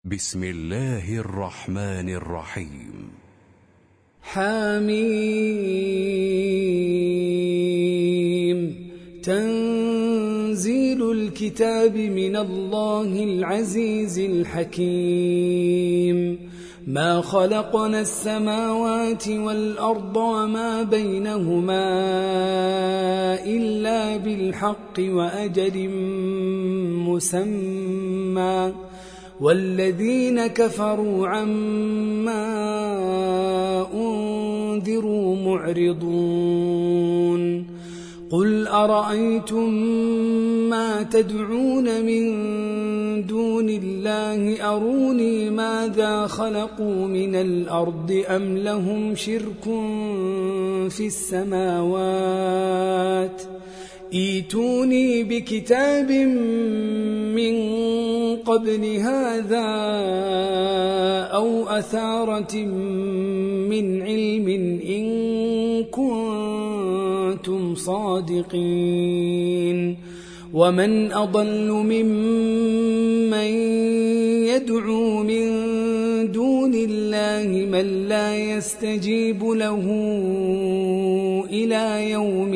بسم الله الرحمن الرحيم. حميم. تنزيل الكتاب من الله العزيز الحكيم. ما خلقنا السماوات والأرض وما بينهما إلا بالحق وأجل مسمى، والذين كفروا عما أنذروا معرضون. قل أرأيتم ما تدعون من دون الله أروني ماذا خلقوا من الأرض أم لهم شرك في السماوات، ائتوني بكتاب من قبل هذا أو أثارة من علم إن كنتم صادقين. ومن أضل ممن يدعو من دون الله من لا يستجيب له إلى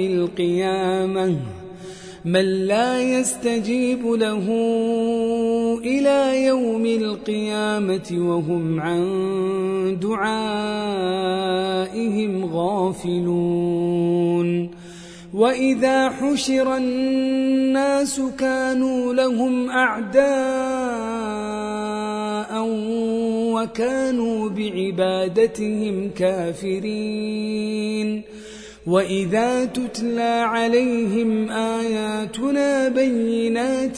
يوم القيامة وهم عن دعائهم غافلون. وإذا حشر الناس كانوا لهم أعداء وكانوا بعبادتهم كافرين. وإذا تتلى عليهم آياتنا بينات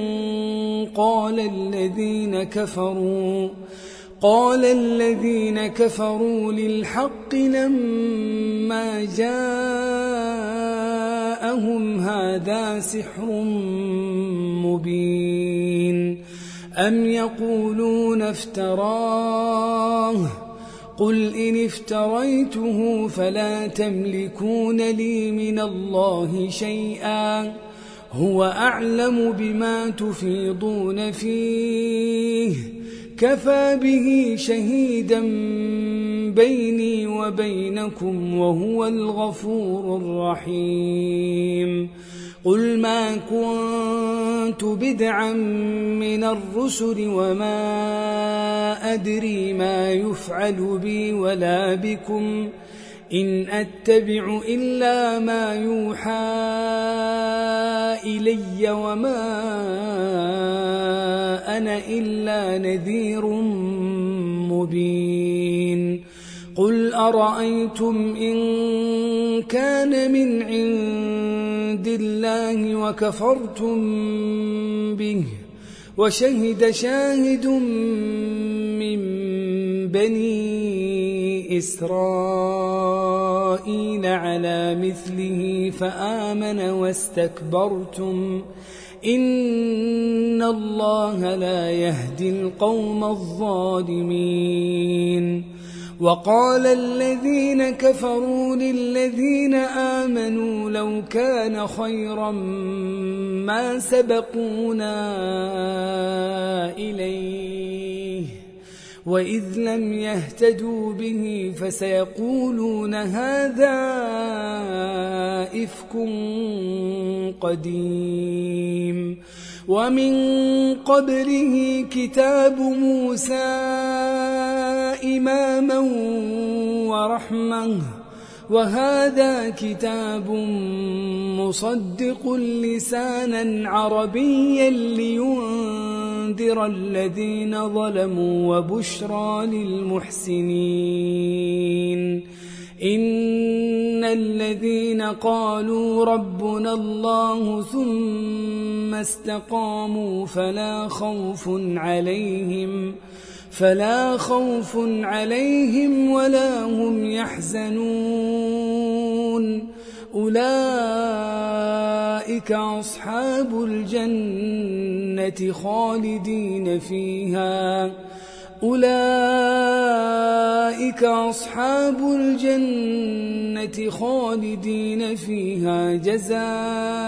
قال الذين كفروا للحق لما جاءهم هذا سحر مبين. أم يقولون افتراه، قل إن افتريته فلا تملكون لي من الله شيئا، هو أعلم بما تفيضون فيه، كفى به شهيدا بيني وبينكم وهو الغفور الرحيم. قل ما كنت بدعا من الرسل وما أدري ما يفعل بي ولا بكم، إن أتبع إلا ما يوحى إلي وما أنا إلا نذير مبين. قل أرأيتم إن كان من عند الله وكفرتم به وشهد شاهد من بني إسرائيل على مثله فآمن واستكبرتم، إن الله لا يهدي القوم الظالمين. وقال الذين كفروا للذين آمنوا لو كان خيرا ما سبقونا إليه، وإذ لم يهتدوا به فسيقولون هذا إفك قديم. ومن قبله كتاب موسى إماما ورحمة، وهذا كتاب مصدق لسانا عربيا لينذر الذين ظلموا وبشرى للمحسنين. إن الذين قالوا ربنا الله ثم استقاموا فلا خوف عليهم ولا هم يحزنون. أولئك أصحاب الجنة خالدين فيها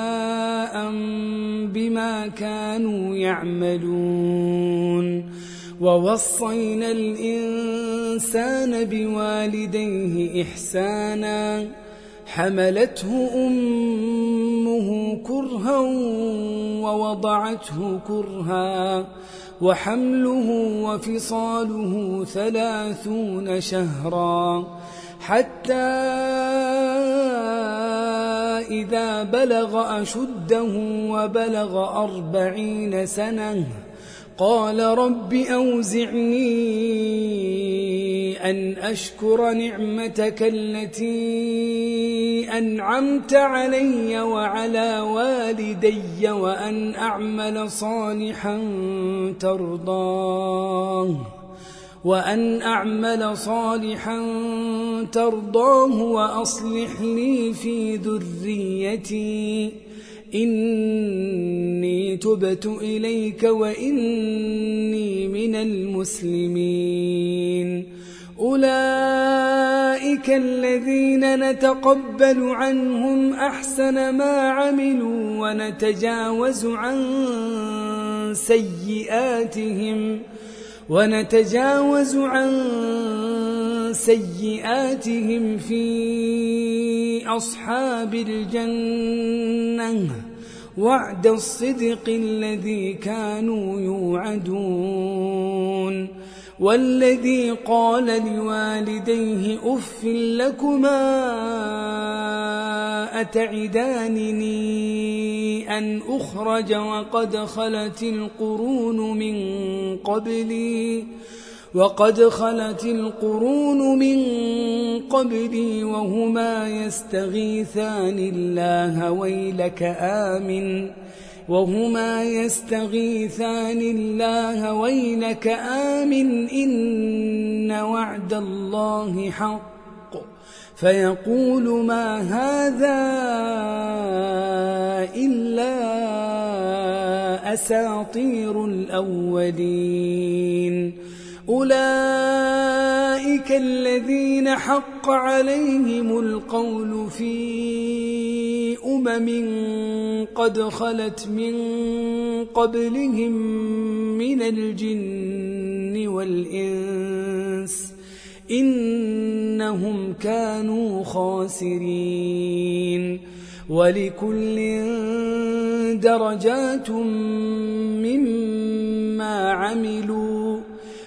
جزاء بما كانوا يعملون. ووصينا الإنسان بوالديه إحسانا حملته أمه كرها ووضعته كرها وحمله وفصاله 30 شهرا حتى إذا بلغ أشده وبلغ 40 سنة قال رب أوزعني أن أشكر نعمتك التي أنعمت علي وعلى والدي وأن أعمل صالحا ترضاه وأصلح لي في ذريتي إني تبت إليك وإني من المسلمين أولئك الذين نتقبل عنهم أحسن ما عملوا ونتجاوز عن سيئاتهم في أصحاب الجنة وعد الصدق الذي كانوا يوعدون والذي قال لوالديه أف لكما أتعدانني أن أخرج وقد خلت القرون من قبلي وهما يستغيثان الله ويلك آمن إن وعد الله حق فيقول ما هذا إلا أساطير الأولين أولئك الذين حق عليهم القول في قد خلت من قبلهم من الجن والإنس إنهم كانوا خاسرين ولكل درجات مما عملوا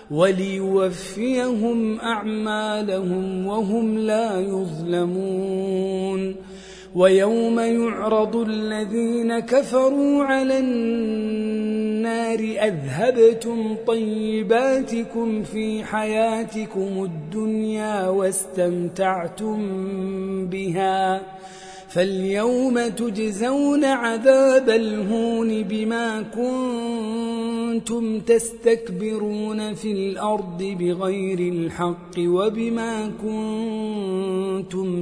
وليوفيهم أعمالهم وهم لا يظلمون ويوم يعرض الذين كفروا على النار أذهبتم طيباتكم في حياتكم الدنيا واستمتعتم بها فاليوم تجزون عذاب الهون بما كنتم تستكبرون في الأرض بغير الحق وبما كنتم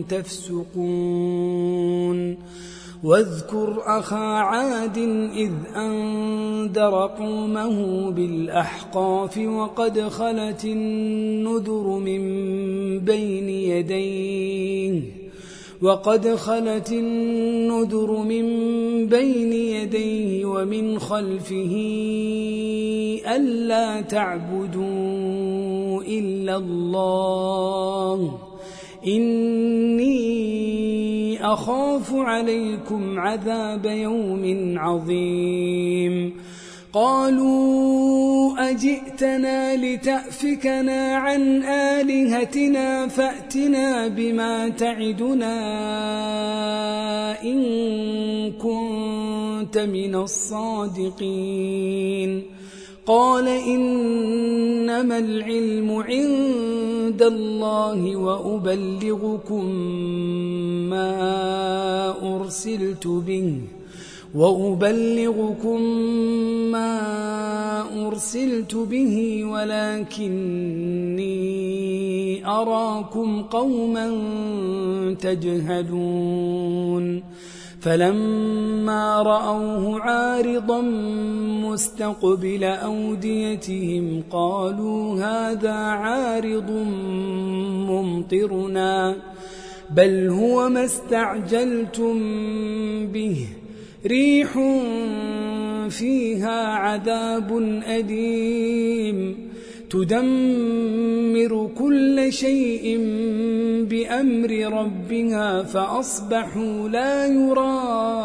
تفسقون واذكر أخا عاد إذ أنذر قومه بالأحقاف وقد خلت النذر من بين يديه ومن خلفه ألا تعبدوا إلا الله إني أخاف عليكم عذاب يوم عظيم قالوا أجئتنا لتأفكنا عن آلهتنا فأتنا بما تعدنا إن كنت من الصادقين قال إنما العلم عند الله وأبلغكم ما أرسلت به ولكني أراكم قوما تجهلون فلما رأوه عارضا مستقبل أوديتهم قالوا هذا عارض ممطرنا بل هو ما استعجلتم به ريح فيها عذاب أليم تدمر كل شيء بأمر ربها فأصبحوا لا يرى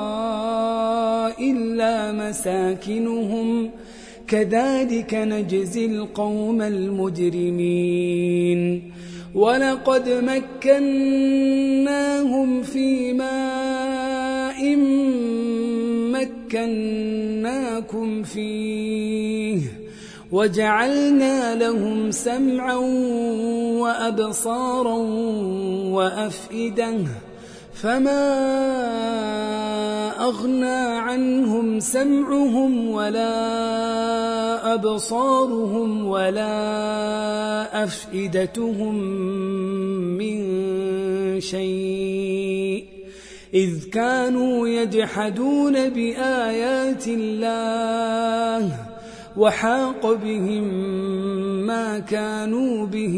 إلا مساكنهم كذلك نجزي القوم المجرمين ولقد مكناهم في ماء مكناكم فيه وجعلنا لهم سمعا وأبصارا وأفئدة فما أغنى عنهم سمعهم ولا أبصارهم ولا أفئدتهم من شيء إذ كانوا يجحدون بآيات الله وحاق بهم ما كانوا به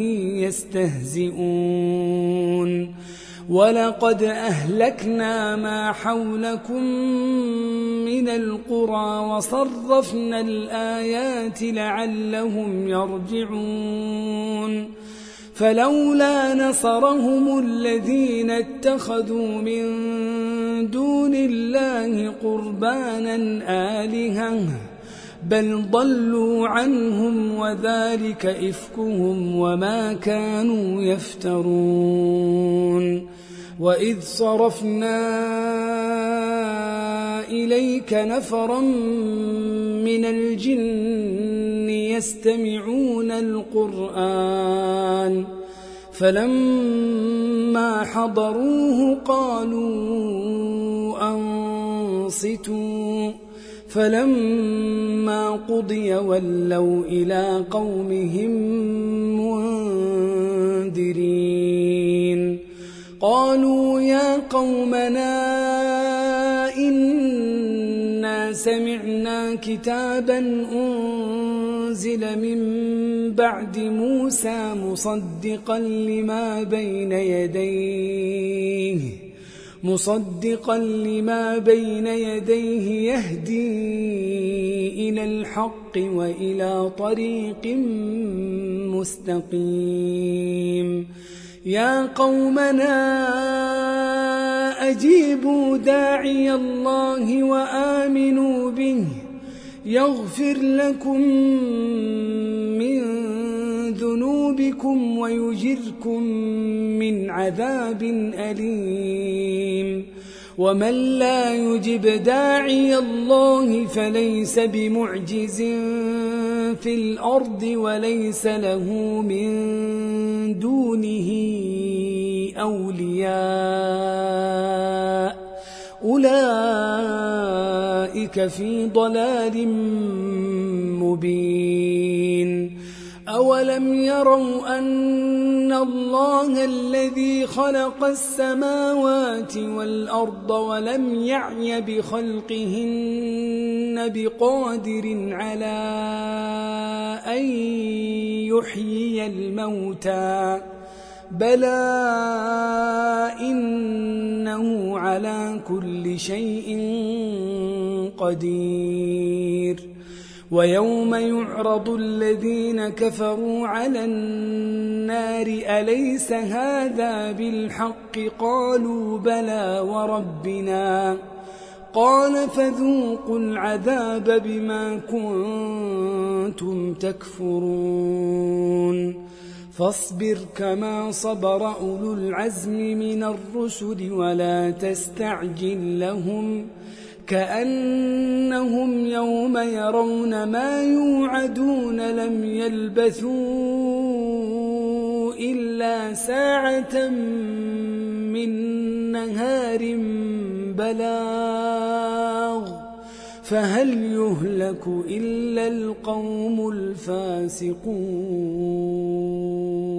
يستهزئون ولقد أهلكنا ما حولكم من القرى وصرفنا الآيات لعلهم يرجعون فلولا نصرهم الذين اتخذوا من دون الله قربانا آلهة بل ضلوا عنهم وذلك إفكهم وما كانوا يفترون وإذ صرفنا إليك نفرا من الجن يستمعون القرآن فلما حضروه قالوا أنصتوا فلما قضي ولوا إلى قومهم منذرين قالوا يا قومنا إنا سمعنا كتابا أنزل من بعد موسى مصدقا لما بين يديه يهدي إلى الحق وإلى طريق مستقيم يا قومنا أجيبوا داعي الله وآمنوا به يغفر لكم من ذنوبكم ويجركم من عذاب أليم ومن لا يجب داعي الله فليس بمعجز في الأرض وليس له من دونه أولياء أولئك في ضلال مبين أولم يروا أن الله الذي خلق السماوات والأرض ولم يعي بخلقهن بقادر على أن يحيي الموتى بلى إنه على كل شيء قدير ويوم يعرض الذين كفروا على النار أليس هذا بالحق قالوا بلى وربنا قال فذوقوا العذاب بما كنتم تكفرون فاصبر كما صبر أولو العزم من الرسل ولا تستعجل لهم كأنهم يوم يرون ما يوعدون لم يلبثوا إلا ساعة من نهار بلاغ فهل يهلك إلا القوم الفاسقون